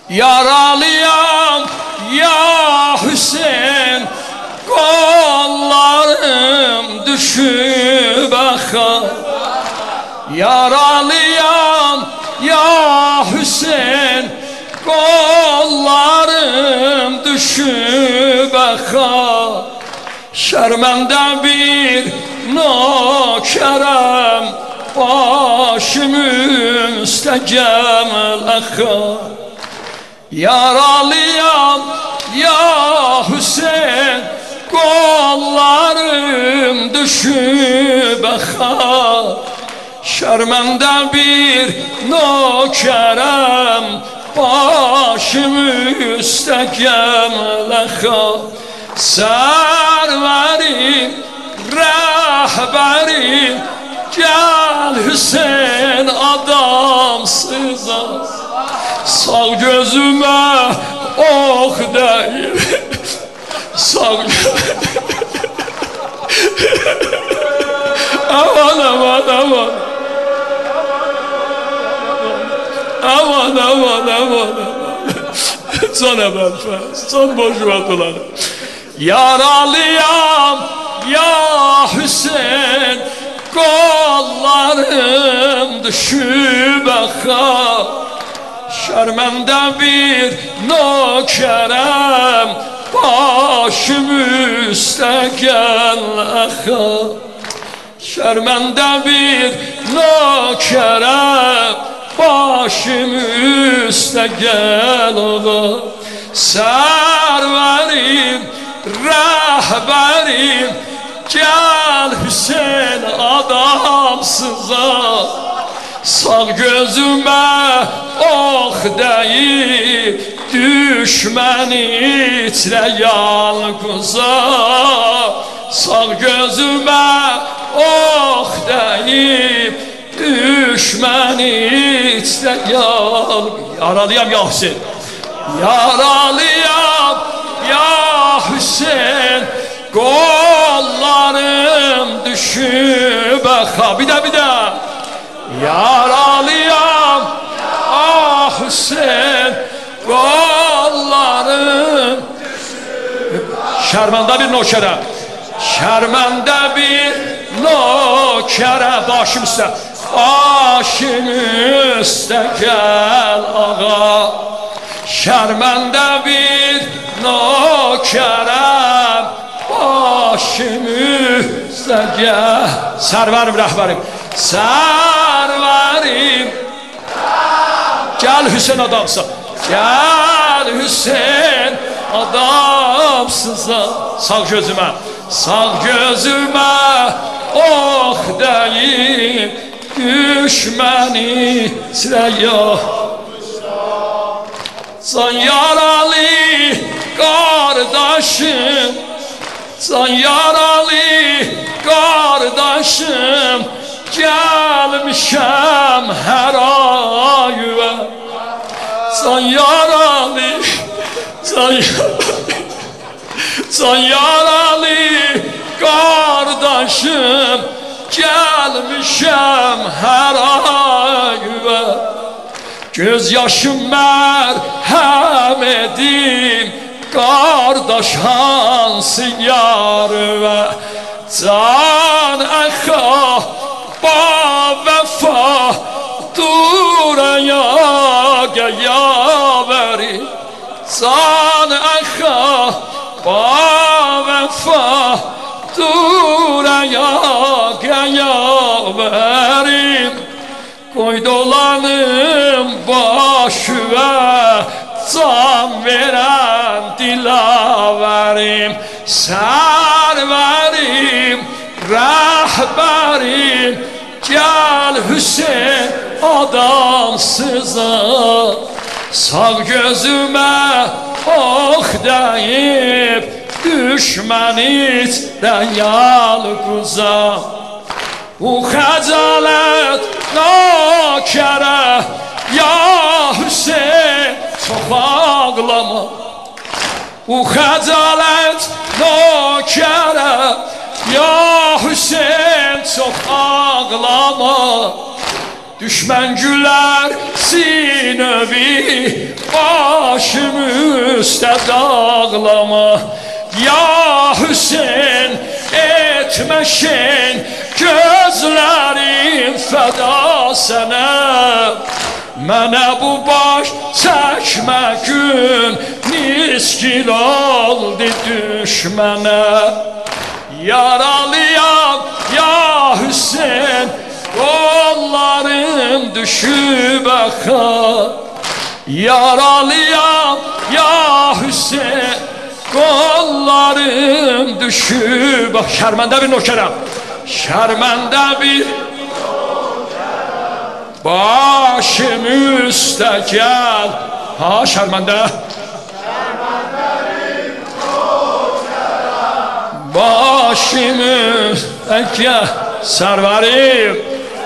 Yaralıyam ya Hüseyin, kollarım düşüp akar. Yaralıyam ya Hüseyin, kollarım düşüp akar. Şermende bir nökerem, başım üstegem akar. Yaralıyam ya Hüseyin, kollarım düşüp akar. Şermende bir nökerem, başım üstegem akar. Serverim, rehberim, gel Hüseyin adamsız. Sağ gözüme ok değil, sağ aman aman aman, aman aman aman, sana ben son boşuma dolanım. Yaralıyam ya Hüseyin, kollarım düşüp akar. Şermende bir nökerem, başım üstegem akar. Şermende bir nökerem, başım üstegem akar. Serverim, rehberim, gel Hüseyin adamsıza. Sağ gözüme ok deyip, düşmen içre yalnıza. Sağ gözüme ok deyip, düşmen içre yalnıza. Yaralıyam ya Hüseyin, yaralıyam ya Hüseyin, kollarım düşüp akar. Bir daha. Yaralıyam ah Hüseyin, kollarım şermende bir nökere, şermende bir nökere, başım üstte, başım üstte gel ağa. Şermende bir nökere, başım üstte gel. Serverim, rehberim, serverim, gel Hüseyin adamsın, gel Hüseyin adamsıza. Sağ gözüme, sağ gözüme ok deyip, düşmeni sileyah. Can yaralı kardeşim, can yaralı kardeşim, gelmişem her ayıva. Can yaralı, can yaralı kardeşim, gelmişem her ayıva. Göz yaşım merhem edim, kardeş hansı yar ve can ekha ba vefa duraya geyaveri. Can ekha ba vefa duraya geyaveri. Koy dolanım başıma, can veren dilaverim. Serverim, rehberim, gel Hüseyin adamsıza. Sağ gözüme ok deyip, düşmen içten yalnıza. Bu xəcalet nökərə, ya Hüseyin çok ağlama. Bu xəcalet nökərə, ya Hüseyin çok ağlama. Düşman güler sinövi, başım üstte dağlama. Ya Hüseyin etmeşin, gözlerim feda sana. Mənə bu baş çəkmə gün, niskil oldu düşmənə. Yaralıyam ya Hüseyin, qollarım düşüb axar. Yaralıyam ya Hüseyin, qollarım düşüb axar. Şərməndə bir nökərəm, şərməndə bir başım üstə gəl. Ha, şərməndə başım üstə gəl. Sərvərim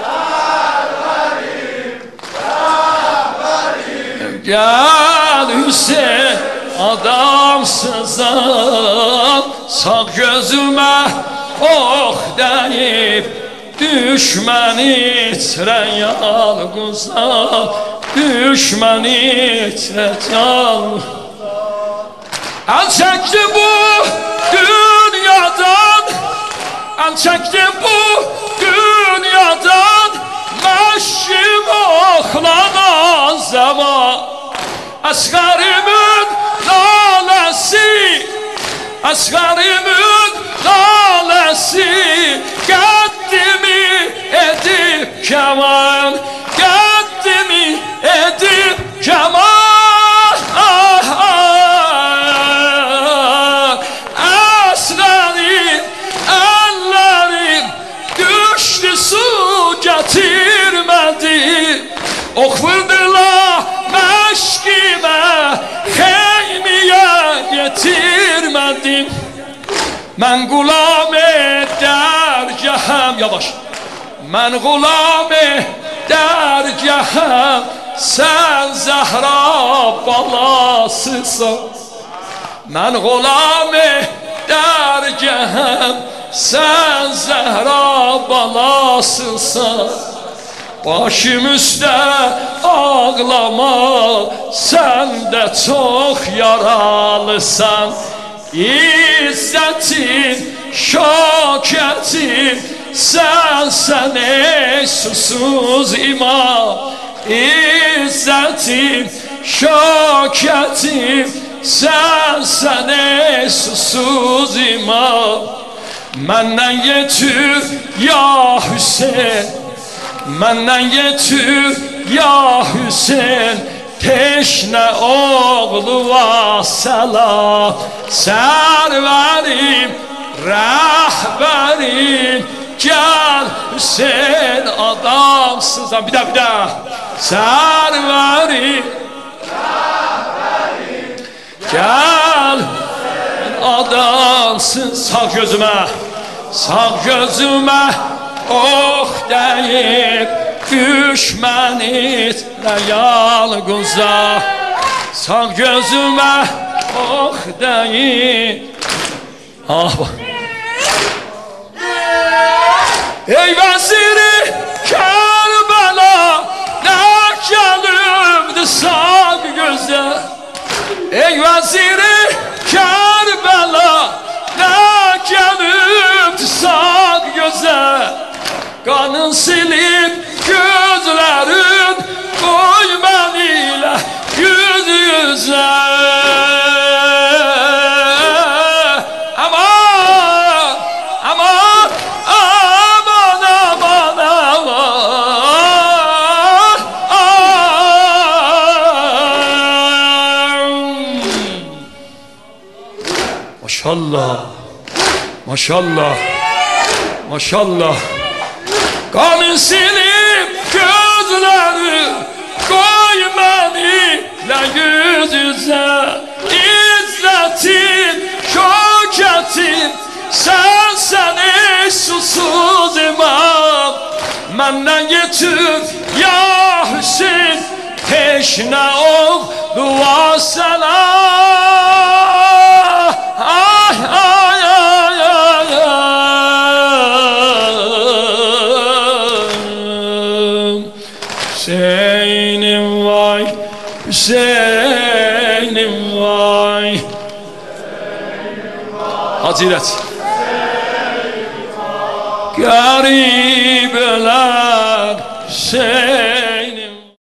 gəl Hüseyin, adamsızam. Sağ gözümə ox deyib, düşmən içrə yalquzam. Düşmən içrə yalquzam. Əl çəkdi bu dünyadan, əl çəkdi bu dünyadan. Məşkim oxlanan zaman, əsğərimin naləsi, əsğərimin naləsi. Qəddimi edib kəman, qəddimi edib kəman. Əsğərim əllərim düşdü, su gətirmədi. Ox vurdular məşqimə, xeymiyə getirmədim. Mən qulam dərgahəm, yavaş. Mən qulam dərgahəm, sən Zəhra balasısan. Mən qulam dərgahəm, sən Zəhra balasısan. Başım üstə ağlama, sən də çox yaralısan. İzzətin, şökətin, sənsən ey susuz imam. İzzətin, şökətin, sənsən ey susuz imam. Məndən yetir ya Hüseyin, məndən yetir ya Hüseyin. Teşne oğlu vassalam, sərvərim, rəhbərim. Gel Hüseyin, adamsızam. Bir daha. Sərvərim, rəhbərim. Gel adamsın. Sağ gözümə, sağ gözümə ox deyib, düşmən itlə yalquza. Sağ gözümə ox deyib. Ah bak. Ey vəziri Kərbəla, nə gəlibdi sağ gözə. Ey vəziri Kərbəla, nə gəlibdi sağ gözə. Qanın silib gözlərin, qoy mən ilə yüz yüzə. Aman, aman, aman, aman, aman. Maşallah, maşallah, maşallah. Qanın silib gözləri, qoy mənimlə yüz yüzə. İzzətin, şökətin, sənsən ey susuz imam. Məndən yetir ya Hüseyin, teşnə oğlu vassalam. Ay, ay, ay, ay, ay. Hüseyin'im vay. Haziret. Garip